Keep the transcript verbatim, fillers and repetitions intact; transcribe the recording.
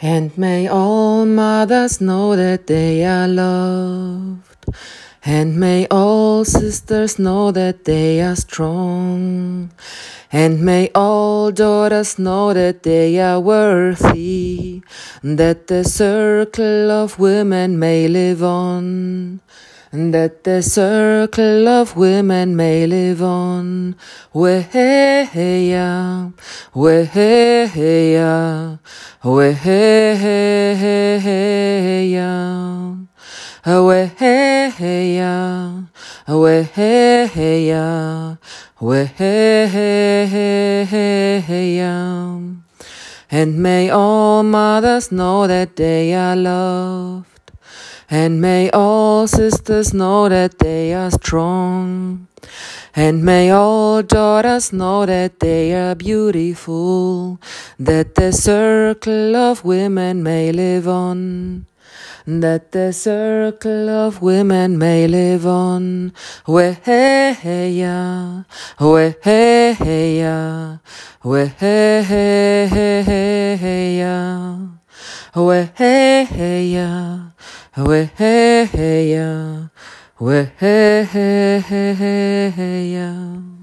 And may all mothers know that they are loved. And may all sisters know that they are strong. And may all daughters know that they are worthy, that the circle of women may live on, that the circle of women may live on. Weheya, weheya, weheya. Weheya, weheya, weheya. And may all mothers know that they are loved. And may all sisters know that they are strong. And may all daughters know that they are beautiful, that the circle of women may live on. That the circle of women may live on. Weheya, weheya, weheya, weheya, weheya, weheya.